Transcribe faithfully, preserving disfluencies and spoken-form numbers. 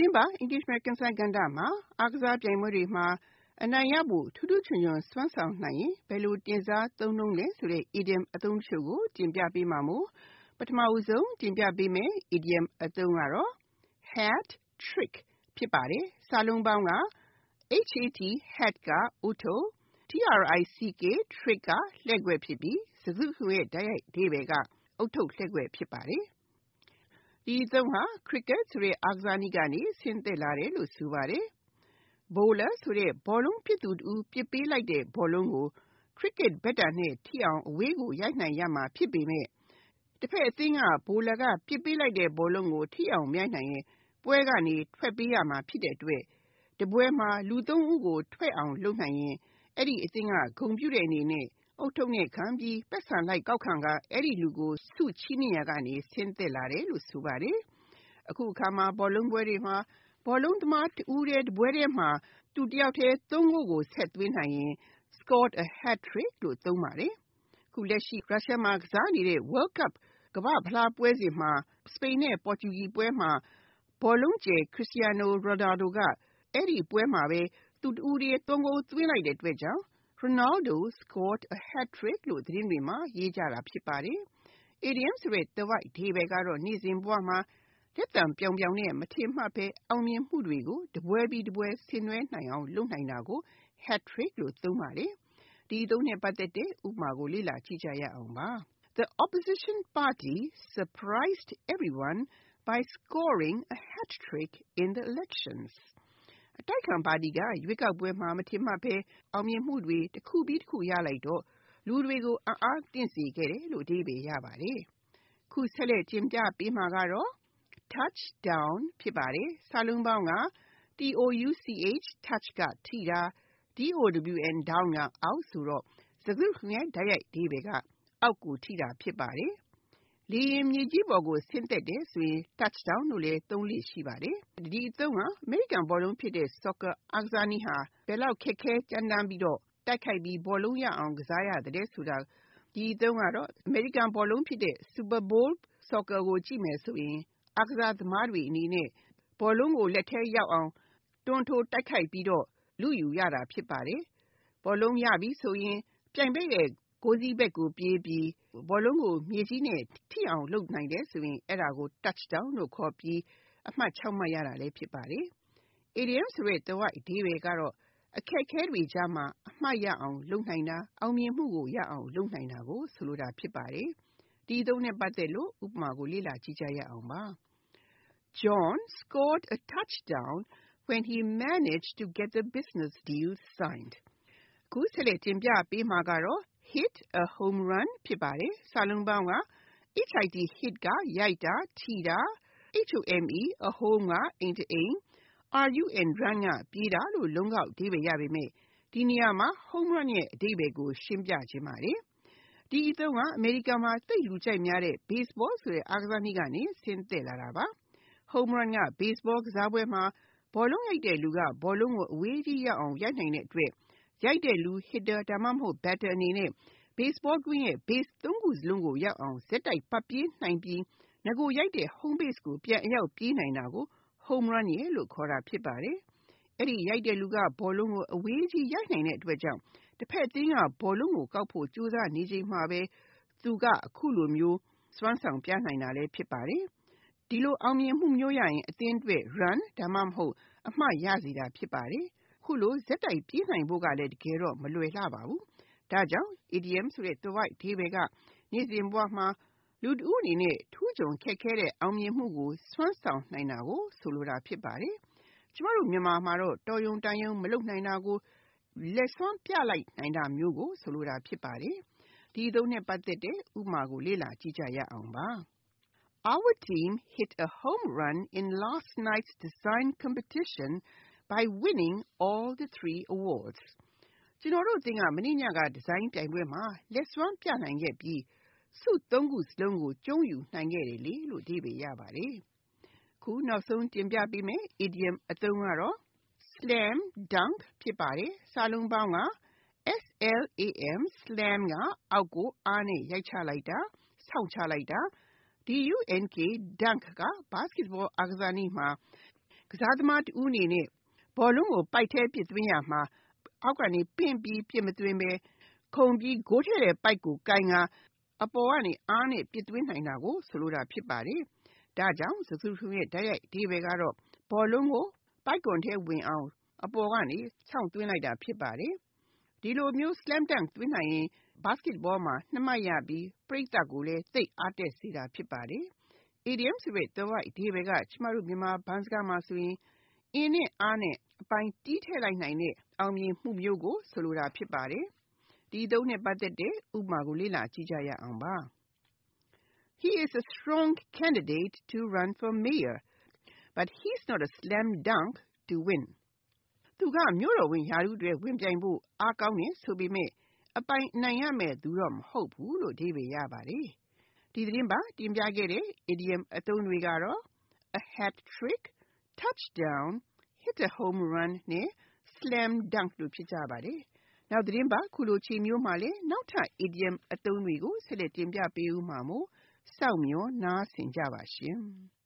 င်းပါ English American စကားကဏ္ဍမှာအားကစားပြိုင်ပွဲတွေမှာအနိုင်ရဖို့ထူးထူးချွန်ချွန်စွမ်းဆောင်နိုင်ရင်ဘယ်လိုတင်စားသုံးနှုန်းလဲဆိုတဲ့ idiom အသုံးတချို့ကိုတင်ပြပေးမှာမို့ပထမဦးဆုံးတင်ပြပေးမယ် idiom အသုံးကတော့ hat trick ဖြစ်ပါတယ်။စာလုံးပေါင်းက hat hat ကဦးထုပ် trick trick ကလှည့်ကွက်ဖြစ်ပြီးစကားစုတခုရဲ့တိုက်ရိုက်အဓိပ္ပာယ်ကဦးထုပ်လှည့်ကွက်ဖြစ်ပါတယ်။ဒီအသုံးဟာ cricket ဆိုတဲ့အားကစားနည်းကနေဆင်းသက်လာတယ်လို့ဆိုပါတယ်။ bowler ဆိုတဲ့ဘောလုံးပစ်သူတဦးပစ်ပေးလိုက်တဲ့ဘောလုံးကို cricket ဘက်တာနဲ့ထိအောင်အဝေးကိုရိုက်နိုင်ရမှာဖြစ်ပေမဲ့တစ်ဖက်အသင်းက bowler ကပစ်ပေးလိုက်တဲ့ဘောလုံးကိုထိအောင်မရိုက်နိုင်ရင်ပွဲကနေထွက်ပေးရမှာဖြစ်တဲ့အတွက်တပွဲမှာလူသုံးဦးကိုထွက်အောင်လုပ်နိုင်ရင်အဲ့ဒီအသင်းကဂုဏ်ပြုတဲ့အနေနဲ့အုတ်ထုပ်နဲ့ခံပြီးပတ်စံလိုက်ကောက်ခံကအဲ့ဒီလူကိုဆုချီးမြှင့်ရာကနေဆင်းသက်လာတယ်လို့ဆိုပါတယ်။အခုအခါမှာဘောလုံးပွဲတွေမှာဘောလုံးသမားတဦးတည်းတပွဲတည်းမှာသူတယောက်တည်းသုံးဂိုးကိုဆက်သွင်းနိုင်ရင် scored a hat trick လို့သုံးပါတယ်။ခုလက်ရှိရုရှားမှာကစားနေတဲ့ World Cup ကမ္ဘာ့ဖလားပွဲစဉ်မှာစပိန်နဲ့ပေါ်တူဂီပွဲမှာဘောလုံးကျယ် Cristiano Ronaldo ကအဲ့ဒီပွဲမှာပဲသူတဦးတည်းသုံးဂိုးသွင်းလိုက်တဲ့အတွက်ကြောင့် Ronaldo scored a hat trick လို့သတင်းတွေမှာရေးကြတာဖြစ်ပါတယ်။ Idiom ဆိုတဲ့သွယ်ဝိုက်အဓိပ္ပာယ်ကတော့နေ့စဉ်ဘဝမှာလက်သံပြောင်ပြောင်နဲ့မထင်မှတ်ဘဲအောင်မြင်မှုတွေကိုတပွဲပြီးတပွဲဆင်နွှဲနိုင်အောင်လုပ်နိုင်တာကို hat trick လို့သုံးပါတယ်။ဒီအသုံးနဲ့ပတ်သက်တဲ့ဥပမာကိုလေ့လာကြည့်ကြရအောင်ပါ။ The opposition party surprised everyone by scoring a hat trick in the elections. အတိုက်အခံပါတီကရွေးကောက်ပွဲမှာမထင်မှတ်ဘဲအောင်မြင်မှုတွေတစ်ခုပြီးတစ်ခုရလိုက်တော့လူတွေကိုအံ့အားသင့်စေခဲ့တယ်လို့အဓိပ္ပာယ်ရပါတယ်။ခုဆက်လက်တင်ပြပေးမှာကတော့ touchdown ဖြစ်ပါတယ်။စာလုံးပေါင်းက touch touch ကထိတာ down down ကအောက်ဆိုတော့စကားစုတခုရဲ့တိုက်ရိုက်အဓိပ္ပာယ်ကအောက်ကိုထိတာဖြစ်ပါတယ်။လေယာဉ်မြေကြီးပေါ်ကိုဆင်းသက်တယ်ဆိုရင် touchdown လို့လည်းသုံးလေ့ရှိပါတယ်။ဒီအသုံးဟာအမေရိကန်ဘောလုံးဖြစ်တဲ့ soccer အားကစားနည်းဟာဘယ်လောက်ခက်ခဲကြမ်းတမ်းပြီးတော့တိုက်ခိုက်ပြီးဘောလုံးရအောင်ကစားရတယ်ဆိုတာဒီအသုံးကတော့အမေရိကန်ဘောလုံးဖြစ်တဲ့ Super Bowl soccer ကိုကြည့်မယ်ဆိုရင်အားကစားသမားတွေအနေနဲ့ဘောလုံးကိုလက်ထဲရောက်အောင်တွန်းထိုးတိုက်ခိုက်ပြီးတော့လုယူရတာဖြစ်ပါတယ်။ဘောလုံးရပြီဆိုရင်ပြိုင်ဘက်ရဲ့ဂိုးစည်းဘက်ကိုပြေးပြီးဘောလုံးကိုမြေကြီးနဲ့ထိအောင်လုပ်နိုင်တယ်ဆိုရင်အဲ့ဒါကို touchdown လို့ခေါ်ပြီးအမှတ်၆မှတ်ရတာလည်းဖြစ်ပါတယ်။ Idiom ဆိုတဲ့သွယ်ဝိုက်အဓိပ္ပာယ်ကတော့အခက်အခဲတွေကြားမှာအမှတ်ရအောင်လုပ်နိုင်တာအောင်မြင်မှုကိုရအောင်လုပ်နိုင်တာကိုဆိုလိုတာဖြစ်ပါတယ်။ဒီအသုံးနဲ့ပတ်သက်လို့ဥပမာကိုလေ့လာကြည့်ကြရအောင်ပါ။ John scored a touchdown when he managed to get the business deal signed. ခုဆက်လက်တင်ပြပေးမှာကတော့ hit a home run ဖြစ်ပါတယ်။စာလုံးပေါင်းက hit hit ကရိုက်တာထိတာ home a home ကအိမ်တအိမ် run run ကပြေးတာလို့လုံးကောက်အဓိပ္ပာယ်ရပေမဲ့ဒီနေရာမှာ home run ရဲ့အဓိပ္ပာယ်ကိုရှင်းပြခြင်းပါတယ်။ဒီအသုံးကအမေရိကန်မှာသိပ်လူကြိုက်များတဲ့ baseball ဆိုတဲ့အားကစားနည်းကနေဆင်းသက်လာတာပါ။ home run က baseball ကစားပွဲမှာဘောလုံးရိုက်တဲ့လူကဘောလုံးကိုအဝေးကြီးရောက်အောင်ရိုက်နိုင်တဲ့အတွက်ရိုက်တဲ့လူ hitter ဒါမှမဟုတ် batter အနေနဲ့ baseball queen ရဲ့ base သုံးခုစလုံးကိုရောက်အောင်ဆက်တိုက်ပတ်ပြေးနိုင်ပြီးငါကိုရိုက်တဲ့ home base ကိုပြန်အရောက်ပြေးနိုင်တာကို home run ရဲ့လို့ခေါ်တာဖြစ်ပါတယ်။အဲ့ဒီရိုက်တဲ့လူကဘောလုံးကိုအဝေးကြီးရိုက်နိုင်တဲ့အတွက်ကြောင့်တစ်ဖက်အသင်းကဘောလုံးကိုကောက်ဖို့ကြိုးစားနေချိန်မှာပဲသူကအခုလိုမျိုးစွမ်းဆောင်ပြနိုင်တာလည်းဖြစ်ပါတယ်။ဒီလိုအောင်မြင်မှုမျိုးရရင်အသင်းအတွက် run ဒါမှမဟုတ်အမှတ်ရစေတာဖြစ်ပါတယ်။ခုလိုဇက်တိုက်ပြေးနိုင်ဖို့ကလည်းတကယ်တော့မလွယ်လှပါဘူး။ဒါကြောင့် idiom ဆိုတဲ့သွယ်ဝိုက်အဓိပ္ပာယ်ကနေ့စဉ်ဘဝမှာလူတဦးအနေနဲ့ထူးချွန်ခက်ခဲတဲ့အောင်မြင်မှုကိုစွမ်းဆောင်နိုင်တာကိုဆိုလိုတာဖြစ်ပါတယ်။ကျမတို့မြန်မာမှာတော့တော်ရုံတန်ရုံမလုပ်နိုင်တာကိုလက်စွမ်းပြလိုက်နိုင်တာမျိုးကိုဆိုလိုတာဖြစ်ပါတယ်။ဒီအသုံးနဲ့ပတ်သက်တဲ့ဥပမာကိုလေ့လာကြည့်ကြရအောင်ပါ။ Our team hit a home run in last night's design competition by winning all the three awards. ကျွန်တော်တို့အသင်းကမနေ့ညကဒီဇိုင်းပြိုင်ပွဲမှာလက်စွမ်းပြနိုင်ခဲ့ပြီးဆုသုံးခုစလုံးကိုကျုံးယူနိုင်ခဲ့တယ်လေလို့အဓိပ္ပာယ်ရပါတယ်။ခုနောက်ဆုံးတင်ပြပေးမယ် idiom အသုံးကတော့ slam dunk ဖြစ်ပါတယ်။စာလုံးပေါင်းက slam slam ကအောက်ကိုအားနဲ့ရိုက်ချလိုက်တာဆောင့်ချလိုက်တာ dunk dunk က basketball အားကစားနည်းမှာကစားသမားတဦးအနေနဲ့ဘောလုံးကိုပိုက်ထဲပစ်သွင်းရမှာအောက်ကနေပင့်ပြီးပစ်မသွင်းပဲခုန်ပြီးဂိုးထဲတဲ့ပိုက်ကိုကိုင်ကအပေါ်ကနေအားနဲ့ပစ်သွင်းနိုင်တာကိုဆိုလိုတာဖြစ်ပါတယ်။ဒါကြောင့်စကားစုရဲ့တိုက်ရိုက်အဓိပ္ပာယ်ကတော့ဘောလုံးကိုပိုက်ကွန်ထဲဝင်အောင်အပေါ်ကနေခြောက်သွင်းလိုက်တာဖြစ်ပါတယ်။ဒီလိုမျိုး slam dunk သွင်းနိုင်ရင် basketball မှာနှစ်မှတ်ရပြီးပရိသတ်ကိုလည်းသိပ်အားတက်စေတာဖြစ်ပါတယ်။ Idiom ဆိုတဲ့သွယ်ဝိုက်အဓိပ္ပာယ်ကကျမတို့မြန်မာဘန်းစကားမှာဆိုရင်အင်နဲ့အားနဲ့အပိုင်တီးထည့်လိုက်နိုင်တဲ့အောင်မြင်မှုမျိုးကိုဆိုလိုတာဖြစ်ပါတယ်။ဒီအသုံးနဲ့ပတ်သက်တဲ့ဥပမာကိုလေ့လာကြည့်ကြရအောင်ပါ။ He is a strong candidate to run for mayor, but he's not a slam dunk to win. သူကမြို့တော်ဝင်ရာထူးအတွက်ဝင်ပြိုင်ဖို့အားကောင်းတယ်ဆိုပေမဲ့အပိုင်အနိုင်ရမယ့်သူတော့မဟုတ်ဘူးလို့အဓိပ္ပာယ်ရပါတယ်။ဒီသတင်းပတ်တင်ပြခဲ့တဲ့ idiom အသုံးတွေကတော့ a hat trick, touchdown, hit a home run နဲ့ slam dunk တို့ဖြစ်ကြပါတယ်။နောက်သတင်းပတ်ခုလိုချိန်မျိုးမှာလည်းနောက်ထပ် idiom အသုံးတွေကိုဆက်လက်တင်ပြပေးဦးမှာမို့စောင့်မျှော်နားဆင်ကြပါရှင်။